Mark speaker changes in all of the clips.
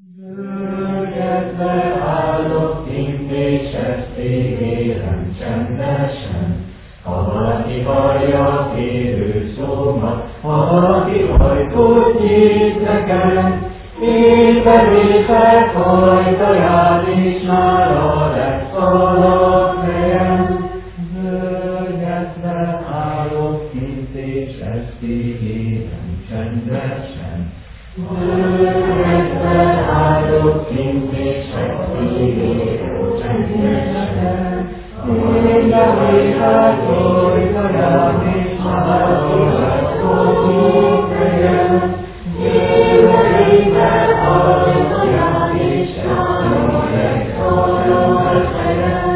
Speaker 1: Bőgetve állok kint, és ezt ígérem csendesen. Ha valaki hallja kérő szómat, ha valaki ajtót nyit nekem, én bevétel ajtaját, és nála lesz a lakhelyem. Bőgetve állok kint, és ezt ígérem csendesen. Bőgetve állok kint, és ezt ígérem csendesen. Én bevétel ajtaját, és nála lesz a lakhelyem. Én bevétel ajtaját, és nála lesz a lakhelyem.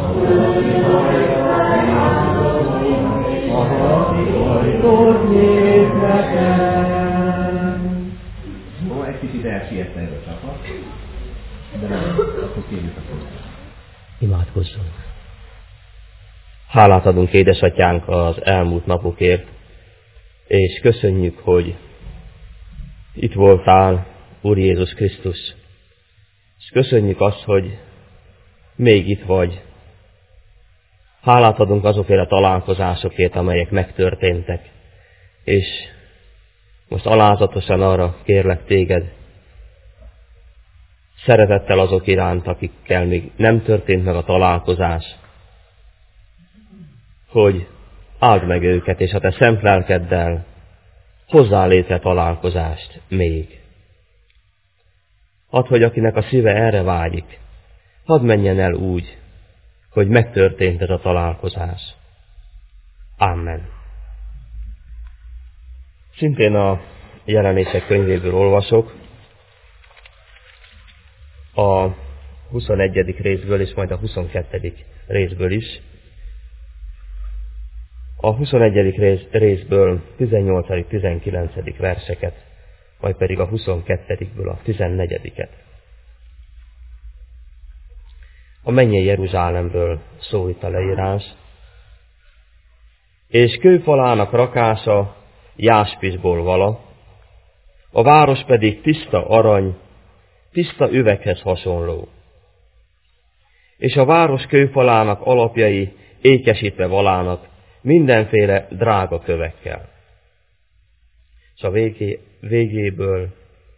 Speaker 2: Jó, egy kicsit elsietne ez a csapat, de nem, akkor kérjük a szót.
Speaker 3: Imádkozzunk. Hálát adunk, édesatyánk, az elmúlt napokért, és köszönjük, hogy itt voltál, Úr Jézus Krisztus. És köszönjük azt, hogy még itt vagy. Hálát adunk azokért a találkozásokért, amelyek megtörténtek. És most alázatosan arra kérlek téged, szeretettel azok iránt, akikkel még nem történt meg a találkozás, hogy áld meg őket, és a te szent lelkeddel hozzá létre találkozást még. Hadd, hogy akinek a szíve erre vágyik, hadd menjen el úgy, hogy megtörtént ez a találkozás. Amen. Szintén a Jelenések könyvéből olvasok, a 21. részből és majd a 22. részből is. A 21. részből 18.-19. verseket, majd pedig a 22-ből a 14-et. A mennyei Jeruzsálemből szól itt a leírás. És kőfalának rakása jáspisból vala, a város pedig tiszta arany, tiszta üveghez hasonló. És a város kőfalának alapjai ékesítve valának mindenféle drága kövekkel. És a végéből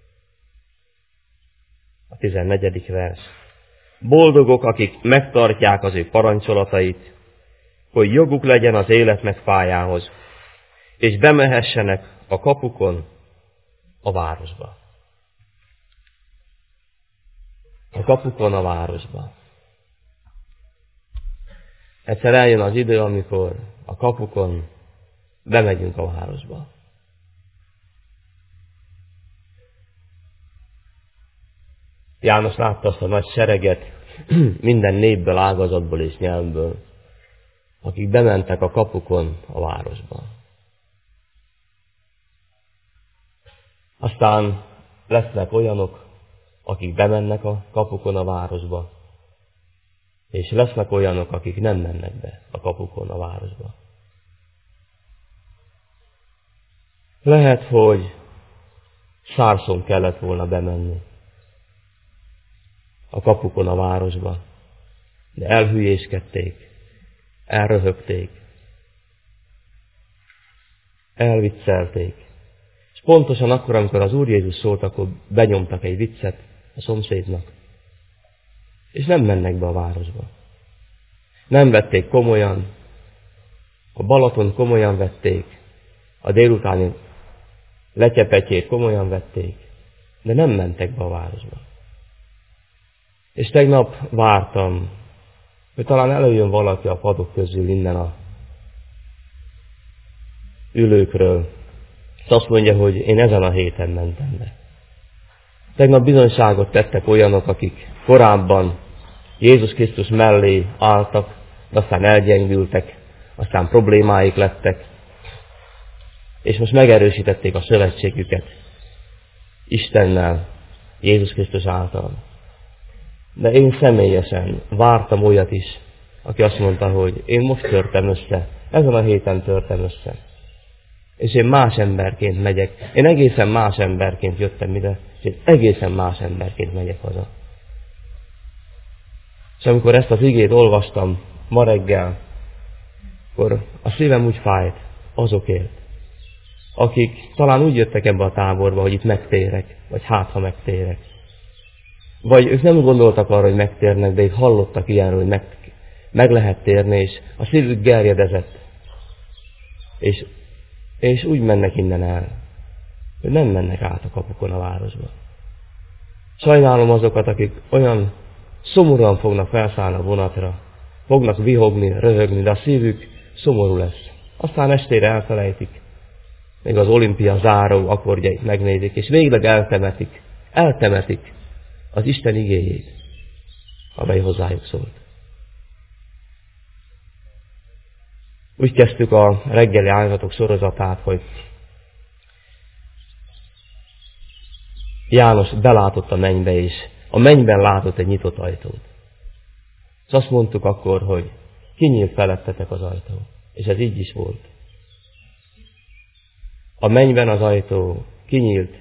Speaker 3: a 14. vers. Boldogok, akik megtartják az ő parancsolatait, hogy joguk legyen az élet megfájához, és bemehessenek a kapukon a városba. A kapukon a városba. Egyszer eljön az idő, amikor a kapukon bemegyünk a városba. János látta azt a nagy sereget minden népből, ágazatból és nyelvből, akik bementek a kapukon a városba. Aztán lesznek olyanok, akik bemennek a kapukon a városba, és lesznek olyanok, akik nem mennek be a kapukon a városba. Lehet, hogy szárszon kellett volna bemenni a kapukon a városba, de elhülyéskedték, elröhögték, elviccelték. És pontosan akkor, amikor az Úr Jézus szólt, akkor benyomtak egy viccet a szomszédnak, és nem mennek be a városba. Nem vették komolyan, a Balaton komolyan vették, a délutáni letyepetyét komolyan vették, de nem mentek be a városba. És tegnap vártam, hogy talán előjön valaki a padok közül innen a ülőkről, és azt mondja, hogy én ezen a héten mentem be. Tegnap bizonyságot tettek olyanok, akik korábban Jézus Krisztus mellé álltak, de aztán elgyengültek, aztán problémáik lettek, és most megerősítették a szövetségüket Istennel, Jézus Krisztus által. De én személyesen vártam olyat is, aki azt mondta, hogy én most törtem össze, ezen a héten törtem össze. és én más emberként megyek. Én egészen más emberként jöttem ide, és én egészen más emberként megyek haza. És amikor ezt az igét olvastam ma reggel, akkor a szívem úgy fájt azokért, akik talán úgy jöttek ebbe a táborba, hogy itt megtérek, vagy hát ha megtérek. Vagy ők nem gondoltak arra, hogy megtérnek, de itt hallottak ilyenről, hogy meg lehet térni, és a szívük gerjedezett. És úgy mennek innen el, hogy nem mennek át a kapukon a városba. Sajnálom azokat, akik olyan szomorúan fognak felszállni a vonatra, fognak vihogni, röhögni, de a szívük szomorú lesz. Aztán estére elfelejtik, még az olimpia záró akkordjait megnézik, és végleg eltemetik az Isten igéjét, amely hozzájuk szólt. Úgy kezdtük a reggeli áldozatok sorozatát, hogy János belátott a mennybe, és a mennyben látott egy nyitott ajtót. És azt mondtuk akkor, hogy kinyílt felettetek az ajtó. És ez így is volt. A mennyben az ajtó kinyílt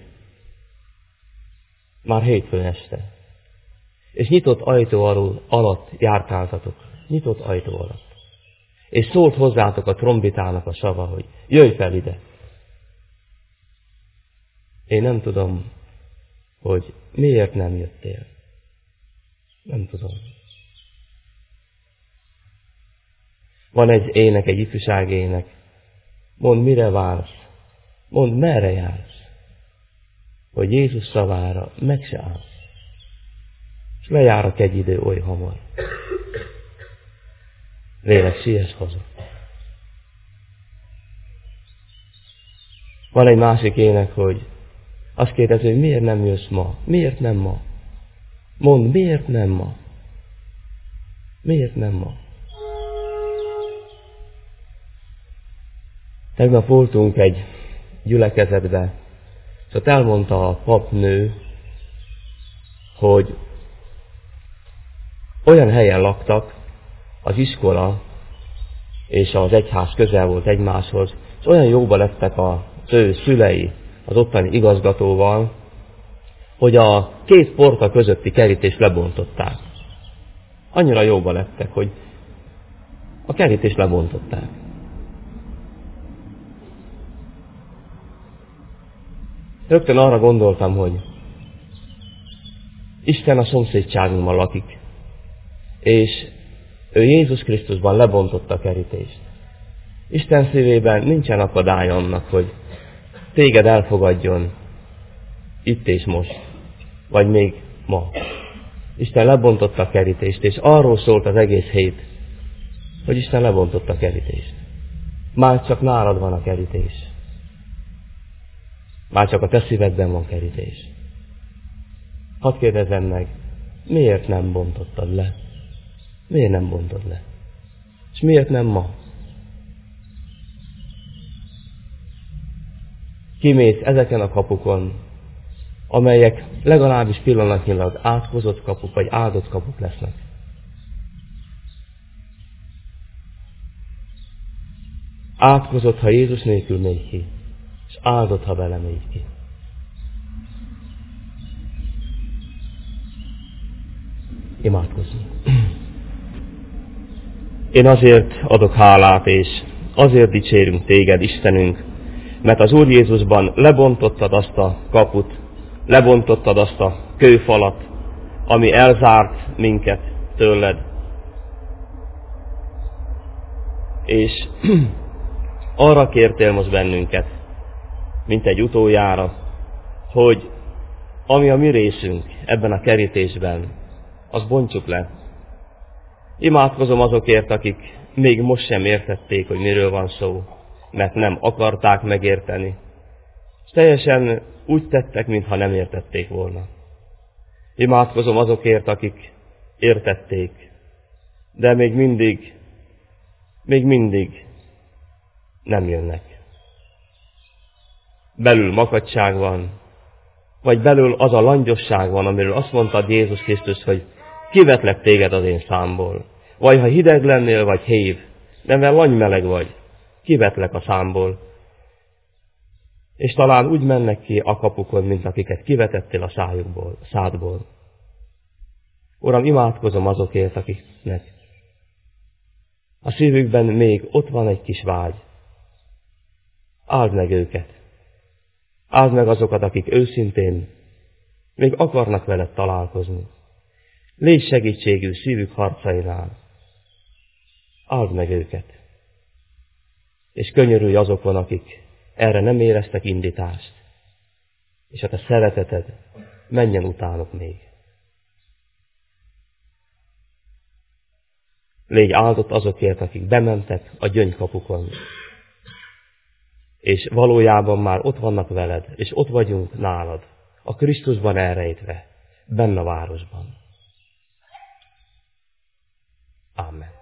Speaker 3: már hétfőn este. És nyitott ajtó alatt járkáltatok. Nyitott ajtó alatt. És szólt hozzátok a trombitának a sava, hogy jöjj fel ide. Én nem tudom, hogy miért nem jöttél. Nem tudom. Van egy ének, egy ifjúsági ének. Mondd, mire vársz? Mondd, merre jársz? Hogy Jézus szavára meg se állsz. És lejárak egy idő oly hamar. Lélek, siess haza. Van egy másik ének, hogy azt kérdezi, hogy miért nem jössz ma? Miért nem ma? Mondd, miért nem ma? Miért nem ma? Tegnap voltunk egy gyülekezetbe, és ott elmondta a papnő, hogy olyan helyen laktak, az iskola és az egyház közel volt egymáshoz, és olyan jóba lettek az ő szülei az ottani igazgatóval, hogy a két porta közötti kerítést lebontották. Annyira jóba lettek, hogy a kerítést lebontották. Rögtön arra gondoltam, hogy Isten a szomszédságunkban lakik, és ő Jézus Krisztusban lebontotta a kerítést. Isten szívében nincsen akadály annak, hogy téged elfogadjon itt és most, vagy még ma. Isten lebontotta a kerítést, és arról szólt az egész hét, hogy Isten lebontotta a kerítést. Már csak nálad van a kerítés. Már csak a te szívedben van kerítés. Hadd kérdezzem meg, miért nem bontottad le? Miért nem bontod le? És miért nem ma? Kimész ezeken a kapukon, amelyek legalábbis pillanatnyilag átkozott kapuk, vagy áldott kapuk lesznek. Átkozott, ha Jézus nélkül megy ki, és áldott, ha vele megy ki. Imádkozzunk. Én azért adok hálát, és azért dicsérünk téged, Istenünk, mert az Úr Jézusban lebontottad azt a kaput, lebontottad azt a kőfalat, ami elzárt minket tőled. És arra kértél most bennünket, mint egy utoljára, hogy ami a mi részünk ebben a kerítésben, azt bontsuk le. Imádkozom azokért, akik még most sem értették, hogy miről van szó, mert nem akarták megérteni. És teljesen úgy tettek, mintha nem értették volna. Imádkozom azokért, akik értették, de még mindig nem jönnek. Belül makadság van, vagy belül az a langyosság van, amiről azt mondtad Jézus Krisztus, hogy kivetlek téged az én számból. Vagy ha hideg lennél, vagy hév, de mivel langymeleg vagy, kivetlek a számból. és talán úgy mennek ki a kapukon, mint akiket kivetettél a szádból. Uram, imádkozom azokért, akiknek a szívükben még ott van egy kis vágy. Áld meg őket. Áld meg azokat, akik őszintén még akarnak veled találkozni. Légy segítségű szívük harcainál. Áld meg őket. És könyörülj azokon, akik erre nem éreztek indítást. És a te szereteted menjen utánuk még. Légy áldott azokért, akik bementek a gyöngykapukon, és valójában már ott vannak veled, és ott vagyunk nálad, a Krisztusban elrejtve, benne a városban. Amen.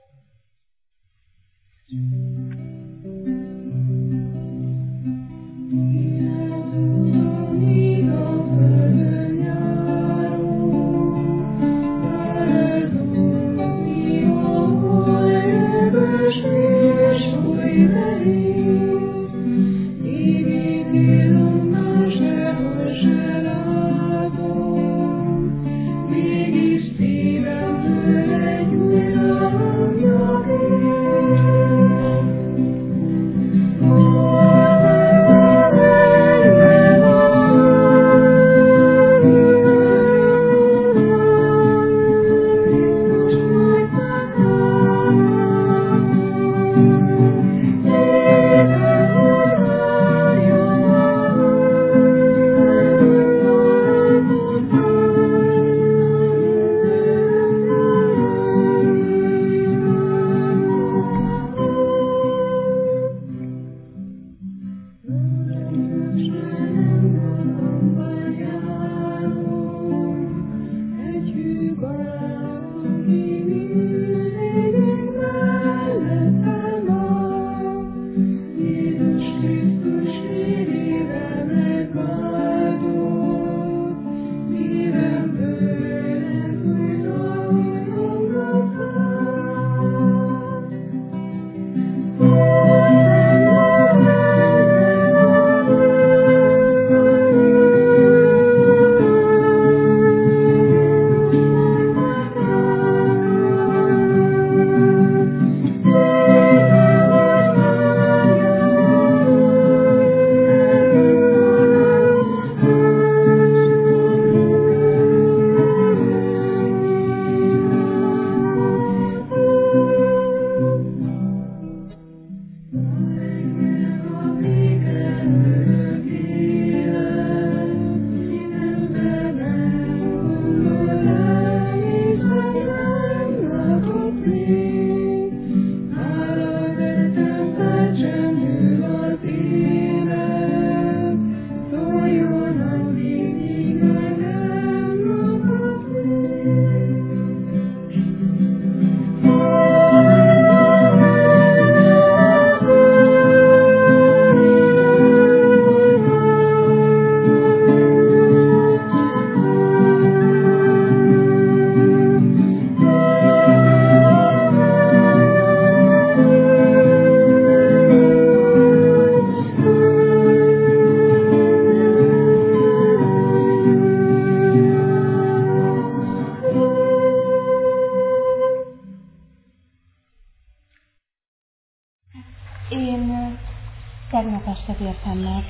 Speaker 4: tegnap este értem meg,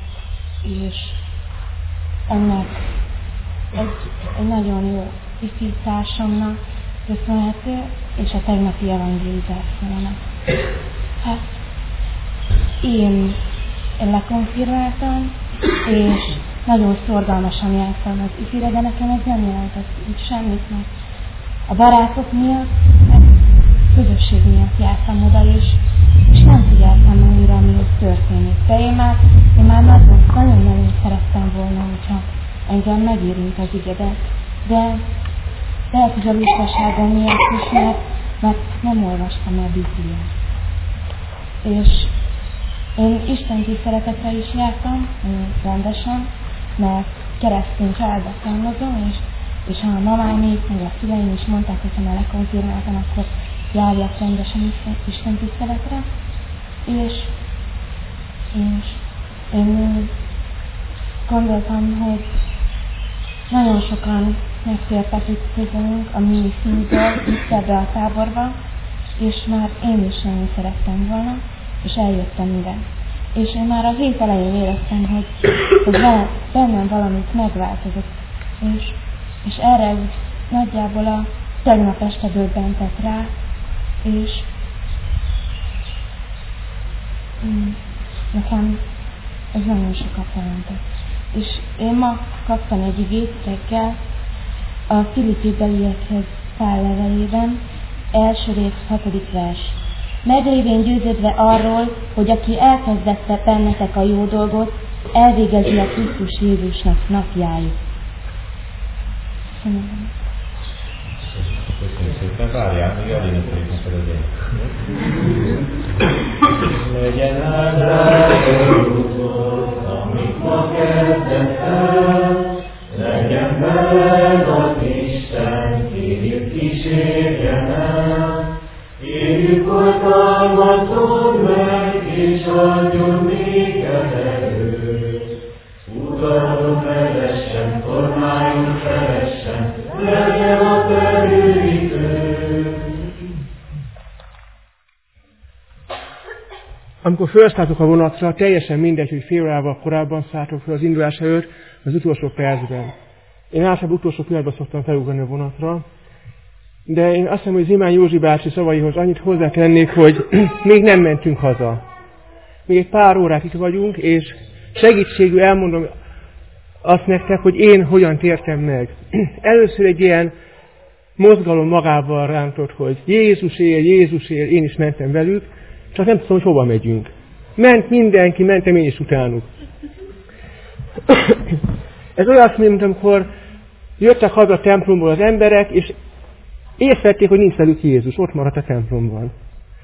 Speaker 4: és ennek egy nagyon jó tisztításomnak köszönhető, és a tegnapi evangélizációnak. Hát én lekonfirmáltam, és nagyon szorgalmasan jártam az ifire, de nekem ez nem jelentett úgy semmit, mert a barátok miatt, meg közösség miatt jártam oda, és nem figyeltem annyira, ami ott történik. De én már nagyon-nagyon szerettem volna, hogyha engem megérint az ige, de lehet, hogy a lustaságom miatt is, mert nem olvastam a Bibliát. És én Isten tiszteletekre is jártam, rendesen, mert keresztény családba származom, és a mamámék, meg a szüleim is mondták, hogy ha már lekonfirmáltam, akkor járjak rendesen Isten tiszteletre, és Én gondoltam, hogy nagyon sokan megtértek itt közülünk a mi színből, itt ebbe a táborba, és már én is nagyon szerettem volna, és eljöttem ide. És én már a hét elején éreztem, hogy bennem valamit megváltozott, és erre úgy nagyjából a tegnap este döbbentett rá, és nekem ez nagyon sokat jelentett. És én ma kaptam egy igét reggel a Filippi beliekhez Pál levelében, első rész 6. vers. Meglévén győződve arról, hogy aki elkezdette bennetek a jó dolgot, elvégezi a Krisztus Jézusnak napjáig. Köszönöm.
Speaker 2: Köszönöm szépen, várjál, még elénekeljük neked az én. Legyen áldás úton, amit ma kezdett el, legyen veled az Isten, kérjük kísérjen el. Kérjük, hogy támadjon meg, és adjon néked erőt. Utalunk vezessen, kormányunk felessen, legyen a terülítő.
Speaker 5: Amikor felszálltok a vonatra, teljesen mindegy, hogy fél órával korábban szálltok fel az indulás előtt, az utolsó percben. Én általában utolsó pillanatban szoktam felugrani a vonatra, de én azt hiszem, hogy Zimán Józsi bácsi szavaihoz annyit hozzátennék, hogy még nem mentünk haza. Még egy pár órát itt vagyunk, és segítségül elmondom azt nektek, hogy én hogyan tértem meg. Először egy ilyen mozgalom magával rántott, hogy Jézus él, én is mentem velük, csak nem tudom, hogy hova megyünk. Ment mindenki, mentem én is utánuk. Ez olyasmi, mint amikor jöttek haza a templomból az emberek, és észrevették, hogy nincs velük Jézus, ott maradt a templomban.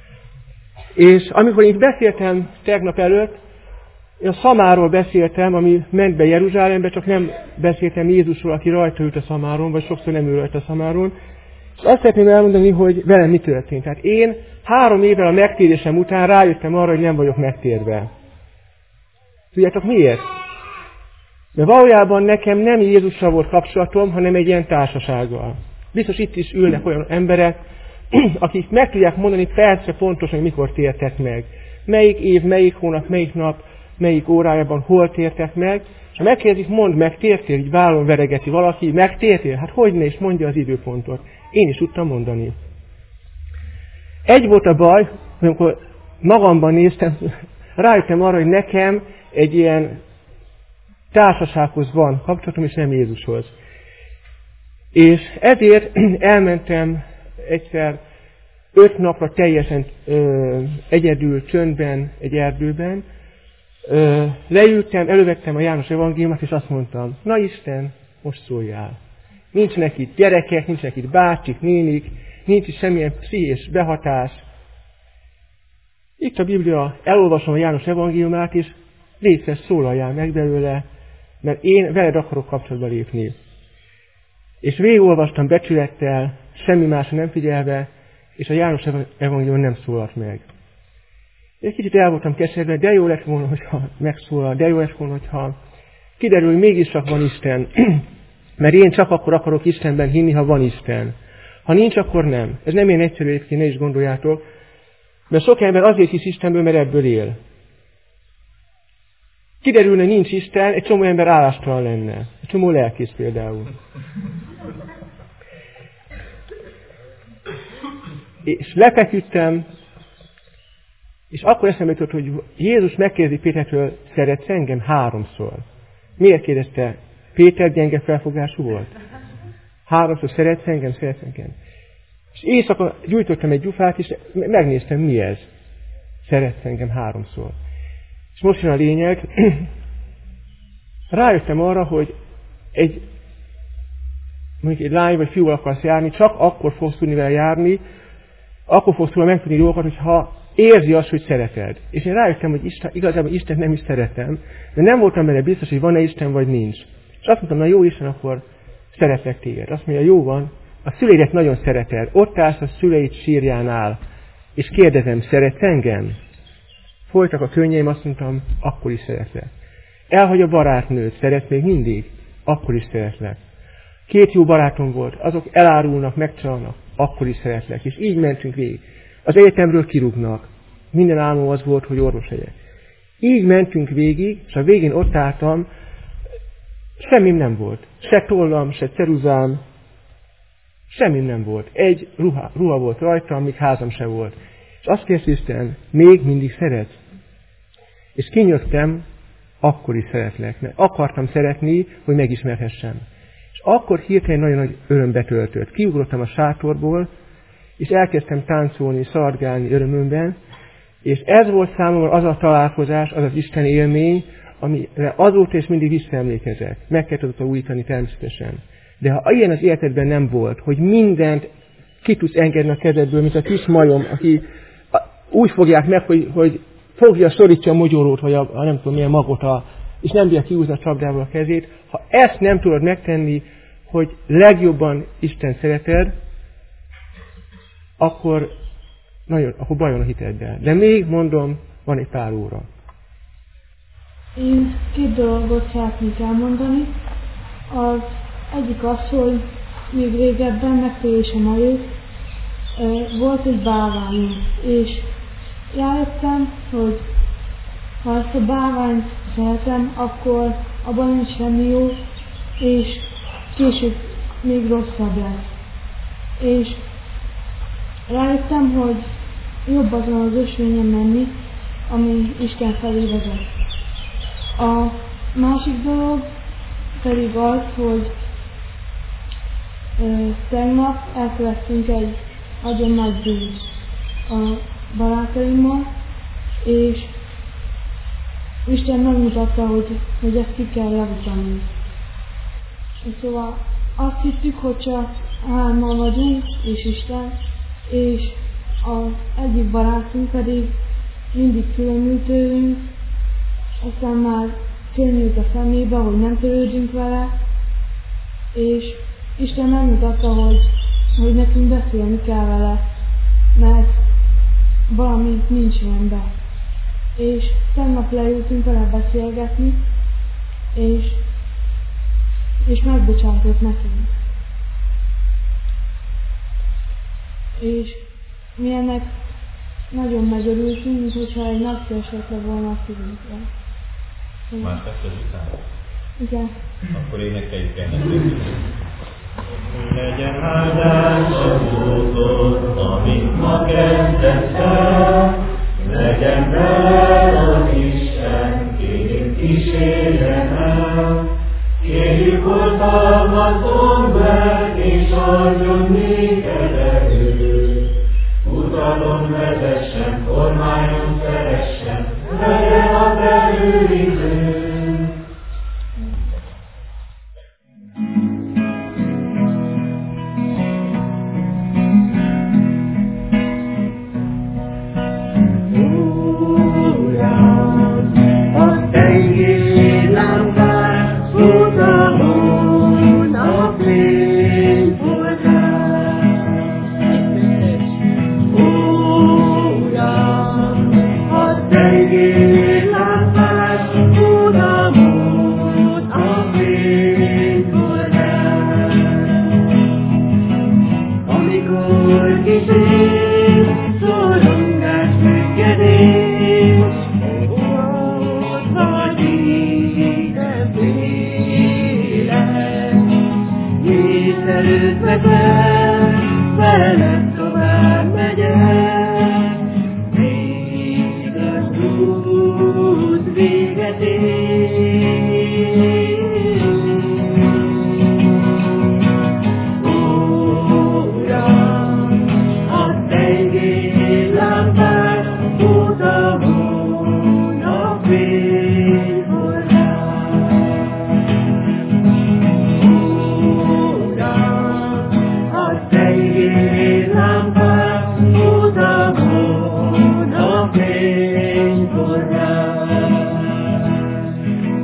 Speaker 5: És amikor én beszéltem tegnap előtt, én a szamáról beszéltem, ami ment be Jeruzsálembe, csak nem beszéltem Jézusról, aki rajta ült a szamáron, vagy sokszor nem ül rajta a szamáron. És azt szeretném elmondani, hogy velem mi történt. Tehát én 3 évvel a megtérésem után rájöttem arra, hogy nem vagyok megtérve. Tudjátok miért? Mert valójában nekem nem Jézussal volt kapcsolatom, hanem egy ilyen társasággal. Biztos itt is ülnek olyan emberek, akik meg tudják mondani percre pontosan, hogy mikor tértek meg. Melyik év, melyik hónap, melyik nap, melyik órájában hol tértek meg. És ha megkérdezik, mondd meg, tértél, így vállon veregeti valaki, megtértél? Hát hogyne is mondja az időpontot. Én is tudtam mondani. Egy volt a baj, amikor magamban néztem, rájöttem arra, hogy nekem egy ilyen társasághoz van kapcsolatom, és nem Jézushoz. És ezért elmentem egyszer 5 napra teljesen egyedül, csöndben, egy erdőben. Leültem, elővettem a János evangéliumát, és azt mondtam, na Isten, most szóljál. Nincsenek itt gyerekek, nincsenek itt bácsik, nénik, nincs itt semmilyen pszichés behatás. Itt a Biblia, elolvasom a János evangéliumát, és légy szólaljál meg belőle, mert én veled akarok kapcsolatba lépni. És végigolvastam becsülettel, semmi másra nem figyelve, és a János evangélium nem szólalt meg. Egy kicsit el voltam keserve, de jó lett volna, hogyha megszólal, de jó lett volna, hogyha kiderül, hogy mégis csak van Isten. Mert én csak akkor akarok Istenben hinni, ha van Isten. Ha nincs, akkor nem. Ez nem ilyen egyszerű egyébként, ne is gondoljátok. Mert sok ember azért hisz Istenből, mert ebből él. Kiderülne, nincs Isten, egy csomó ember állástalan lenne. Egy csomó lelkész például. És lefeküdtem, és akkor eszembe jutott, hogy Jézus megkérdezi Pétertől, szeretsz engem? 3-szor. Miért kérdezte? Péter gyenge felfogású volt? 3-szor szeretsz engem? Szeretsz engem? És éjszaka gyújtottam egy gyufát, és megnéztem, mi ez. Szeretsz engem 3-szor. És most jön a lényeg. Rájöttem arra, hogy mondjuk egy lány vagy fiúval akarsz járni, csak akkor fogsz tudni vele járni, akkor fogsz tudni megtudni dolgokat, hogyha érzi azt, hogy szereted. És én rájöttem, hogy igazából Istent nem is szeretem, de nem voltam benne biztos, hogy van-e Isten, vagy nincs. És azt mondtam, na jó Isten, akkor szeretlek téged. Azt mondja, jó van, a szüleidet nagyon szereted. Ott állsz a szüleid sírjánál, és kérdezem, szeretsz engem? Folytak a könnyeim, azt mondtam, akkor is szeretlek. elhagy a barátnőt, szeret még mindig, akkor is szeretlek. 2 jó barátom volt, azok elárulnak, megcsalnak, akkor is szeretlek. És így mentünk végig. Az egyetemről kirúgnak. Minden álmom az volt, hogy orvos legyek. Így mentünk végig, és a végén ott álltam, semmim nem volt. Se tollam, se ceruzám, semmim nem volt. Egy ruha volt rajtam, még házam se volt. És azt kérdezte Isten, még mindig szeretsz? És kinyögtem, akkor is szeretlek. Mert akartam szeretni, hogy megismerhessem. És akkor hirtelen nagyon nagy öröm betöltött. Kiugrottam a sátorból, és elkezdtem táncolni, szargálni örömömben, és ez volt számomra az a találkozás, az az Isten élmény, amire azóta is mindig visszaemlékezek. Meg kell tudod újítani természetesen. De ha ilyen az életedben nem volt, hogy mindent ki tudsz engedni a kezedből, mint a kis majom, aki úgy fogják meg, hogy fogja, szorítsa a mogyorót, vagy a nem tudom milyen magot, és nem bírja kiúzni a csapdából a kezét. Ha ezt nem tudod megtenni, hogy legjobban Isten szereted, akkor bajon a hiteddel. De még mondom, van egy pár óra.
Speaker 6: Én 2 dolgot szeretnék elmondani. Az egyik az, hogy még régebben, megtérésem előtt volt egy bálványom, és rájöttem, hogy ha ezt a bálványt szeretem, akkor abban nincs semmi jó, és később még rosszabb lesz. És rájöttem, hogy jobb azon az ösvényen menni, ami Isten felé vezet. A másik dolog pedig az, hogy tegnap elkövettünk egy nagyon nagy bűnt a barátaimmal, és Isten megmutatta, hogy ezt ki kell javítani. És szóval azt hittük, hogy csak 3-an vagyunk, és Isten, és az egyik barátunk pedig mindig különült tőlünk, aztán már félnyújt a szemébe, hogy nem törődünk vele, és Isten megmutatta, hogy nekünk beszélni kell vele, mert valami nincs rendben. És tegnap leültünk vele beszélgetni, és megbocsátott nekünk. És mi ennek nagyon megörültünk, mint hogyha egy napja esetleg volna a szívünkre.
Speaker 1: Már teszed után?
Speaker 6: Igen.
Speaker 1: Akkor énekeljük el nekünk. Legyen áldás a úton, amit ma kezdesz el, legyen veled az Isten, kérjük kísérjen el. Kérjük oltalmat mondd meg, és adjon néked erőt. Utalon vezessen, kormányon szeressen, legyen a te őriződ.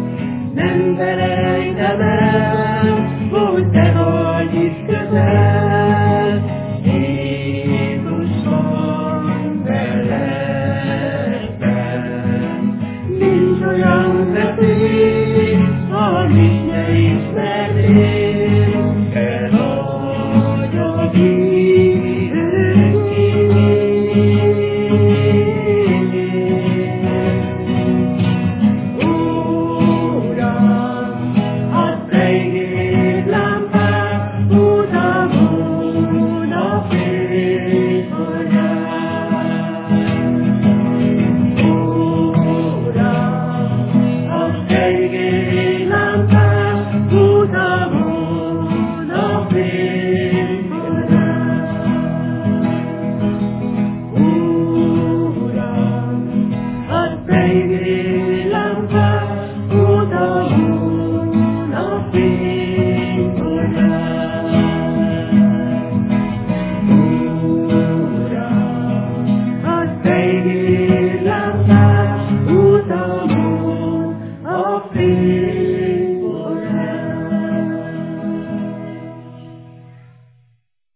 Speaker 1: Nem felejtem el, hogy te vagy itt közel.